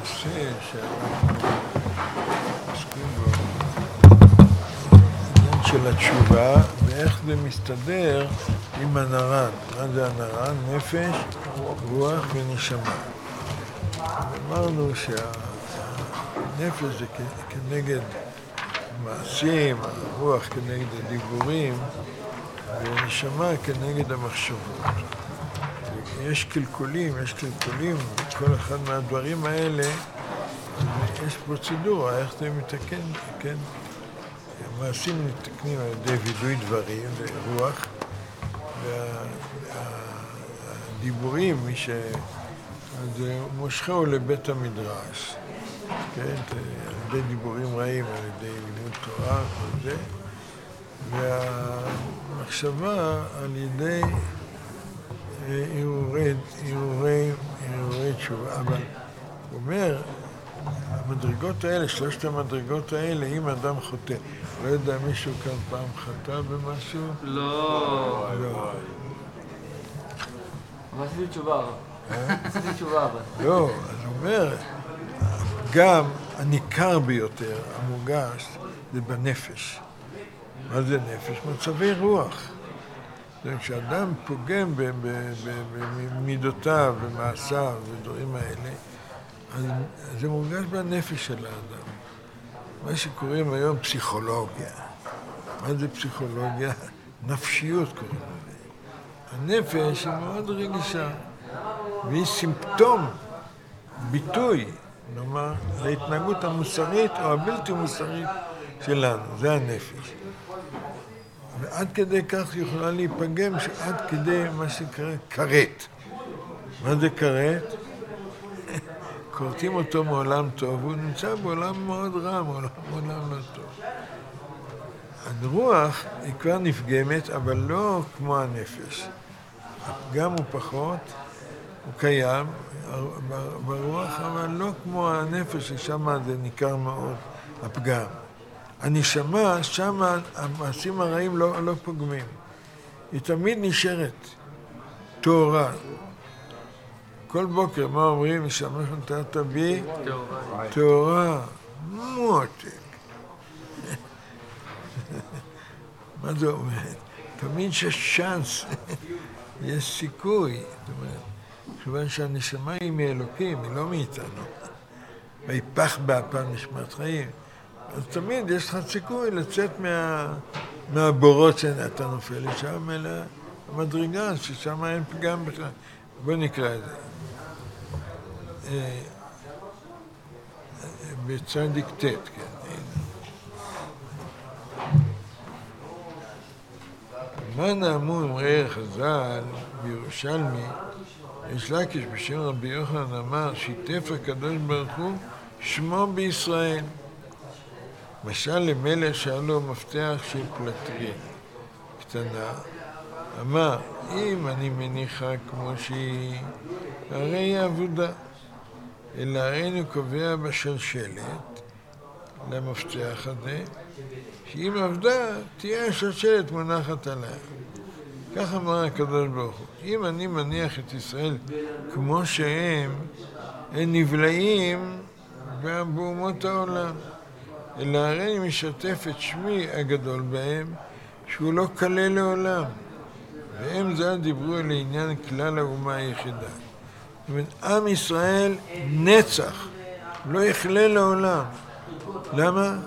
הנושא שאנחנו עוסקים בו, העניין של התשובה ואיך זה מסתדר עם הנר"ן. מה זה הנר"ן? נפש, רוח ונשמה. אמרנו שהנפש זה כנגד מעשים, הרוח כנגד הדיבורים, ונשמה כנגד המחשבות. יש קלקולים, כל אחד מהדברים האלה, יש פרוצדורה, איך זה מתקן, כן? המעשים מתקנים על ידי וידוי דברים ורוח, והדיבורים, מי מושכו לבית המדרש, כן? על ידי דיבורים רעים, על ידי לימוד תורה, כל זה, והמחשבה על ידי הרהורי תשובה. אבל הוא אומר, המדרגות האלה, שלושת המדרגות האלה, אם אדם חוטא, לא יודע מישהו כאן פעם חטא במשהו? לא. אבל עשיתי תשובה. עשיתי תשובה אבל. לא, אז הוא אומר, גם הניכר ביותר, המורגש, זה בנפש. מה זה נפש? מצבי רוח. כשאדם פוגם במידותיו, במעשיו, בדברים האלה, אז זה מורגש בנפש של האדם. מה שקוראים היום פסיכולוגיה. מה זה פסיכולוגיה? נפשיות קוראים לזה. הנפש היא מאוד רגישה, והיא סימפטום, ביטוי, נאמר, להתנהגות המוסרית או הבלתי מוסרית שלנו. זה הנפש. ועד כדי כך יכולה להיפגם שעד כדי מה שקרא כרת. מה זה כרת? קורטים אותו מעולם טוב, הוא נמצא בעולם מאוד רע, מעולם לא טוב. הרוח היא כבר נפגמת, אבל לא כמו הנפש. הפגם הוא פחות, הוא קיים ברוח, אבל לא כמו הנפש, ששם זה ניכר מאוד, הפגם. הנשמה, שם המעשים הרעים לא פוגמים. היא תמיד נשארת, תאורה. כל בוקר, מה אומרים? משמש נתת בי? תאורה. מותק. מה זה אומר? תמיד שיש צ'אנס, יש סיכוי. זאת אומרת, כיוון שהנשמה היא מאלוקים, היא לא מאיתנו. ויפח באפם נשמת חיים. אז תמיד יש לך סיכוי לצאת מהבורות שאתה נופל לשם, אלא המדרגה ששם אין פגם בכלל. בוא נקרא את זה. בצדיק ט', כן. מה נאמו אמרי חז"ל בירושלמי, יש לקיש בשם רבי יוחנן אמר, שיתף הקדוש ברוך הוא שמו בישראל. משל למלך שהיה לו מפתח של פלטרין קטנה, אמר, אם אני מניחה כמו שהיא, הרי היא עבודה. אלא הרי הוא קובע בשלשלת למפתח הזה, שאם עבדה, תהיה השלשלת מונחת עליה. כך אמר הקדוש ברוך הוא. אם אני מניח את ישראל כמו שהם, הם נבלעים באומות העולם. אלא הרי אני משתף את שמי הגדול בהם, שהוא לא קלה לעולם. והם זה דיברו לעניין כלל האומה היחידה. זאת אומרת, עם ישראל נצח, לא יכלה לעולם. למה?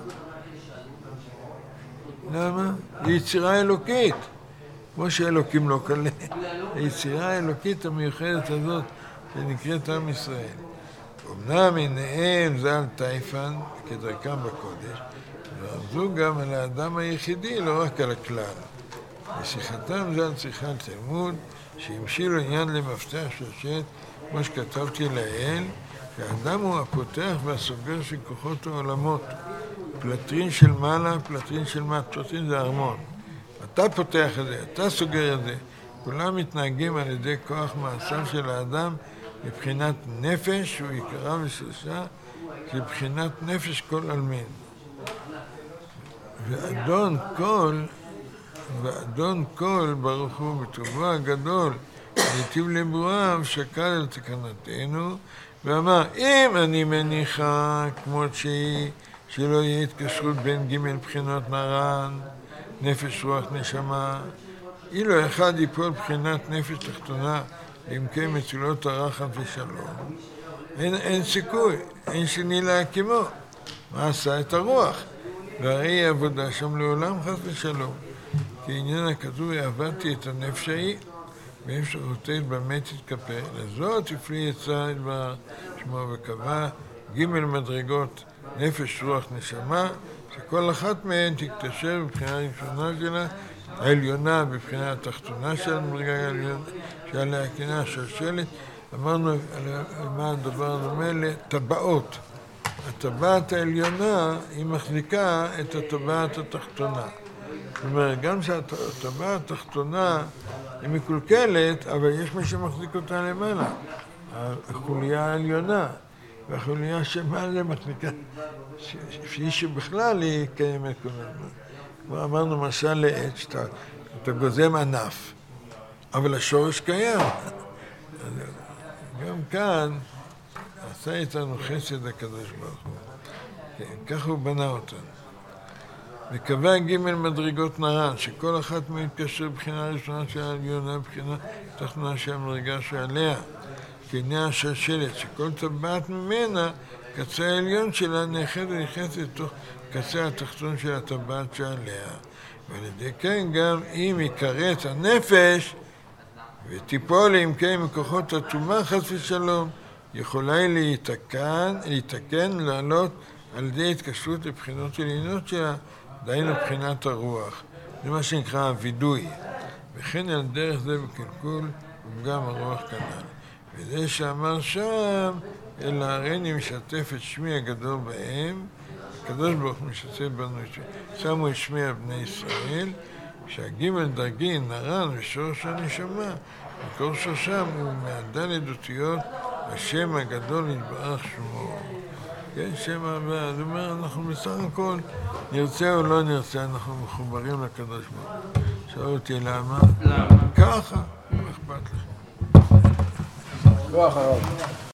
למה? היא יצירה אלוקית, כמו שאלוקים לא קלה. היצירה האלוקית המיוחדת הזאת, שנקראת עם ישראל. אמנם עיניהם זל טייפן, כדרכם בקודש, ועבדו גם על האדם היחידי, לא רק על הכלל. ושיחתם זל צריכת תלמוד, שהמשילו עניין למפתח שלשת, כמו שכתבתי לעיל, שהאדם הוא הפותח והסוגר של כוחות העולמות. פלטרין של מעלה, פלטרין של מטה, פלטרין זה ארמון. אתה פותח את זה, אתה סוגר את זה. כולם מתנהגים על ידי כוח מעשיו של האדם, מבחינת נפש, שהוא יקרה ושלושה, מבחינת נפש כל אלמין. ואדון כל ברוך הוא בטובו הגדול, היטיב לברואיו, שקל על תקנתנו, ואמר, אם אני מניחה כמות שהיא, שלא יהיה התקשרות בין ג' בחינות נרן, נפש רוח נשמה, אילו אחד ייפול בחינת נפש תחתונה, לעמקי מצילות הרחם ושלום, אין סיכוי, אין שני להקימו. מה עשה את הרוח? והרי עבודה שם לעולם חס ושלום. כי עניין הכתוב, עבדתי את הנפש ההיא, באפשרותית באמת תתכפר. לזאת הפליא יצא דבר שמו וקבע ג' מדרגות נפש רוח נשמה, שכל אחת מהן תקתשר בבחינה ראשונה שלה, העליונה בבחינה התחתונה של המדרגה העליונה, שעליה הכינה השלשלת. אמרנו מה הדבר דומה לטבעות. הטבעת העליונה היא מחזיקה את הטבעת התחתונה. זאת אומרת, גם שהטבעת התחתונה היא מקולקלת, אבל יש מי שמחזיק אותה למעלה. החוליה העליונה, והחוליה שמעלה מחזיקה, שהיא שבכלל היא קיימת כל הזמן. כבר אמרנו משל לעץ, שאתה גוזם ענף, אבל השורש קיים. גם כאן עשה איתנו חסד הקדוש ברוך הוא. כן, ככה הוא בנה אותנו. וקבע ג' מדרגות נרן, שכל אחת מתקשר בבחינה ראשונה של העליונה, בבחינה תחתונה של המדרגה שעליה. כעניין השלשלת, שכל טבעת ממנה, קצה העליון שלה נאחד ונכנסת לתוך קצה התחתון של הטבעת שעליה. ועל ידי כן גם אם יקראת הנפש ותיפול לעמקי מכוחות הטומאה חס ושלום, יכולה היא להתקן, לעלות על ידי התקשרות לבחינות עליונות שלה, דהיינו בחינת הרוח. זה מה שנקרא הווידוי. וכן על דרך זה בקלקול וגם הרוח כנ"ל. וזה שאמר שם, אלא הריני משתף את שמי הגדול בהם, הקדוש ברוך הוא משתף בנו, שמו את שמי על בני ישראל, שהגימל דרגי נרן ושורש הנשמה, מקור שורשם הוא מהדלת אותיות השם הגדול יתברך שמו. כן, שם הבא, זאת אומרת, אנחנו בסך הכל, נרצה או לא נרצה, אנחנו מחוברים לקדוש ברוך הוא. שאלו אותי למה? ככה, מה אכפת לך? כוח הרב.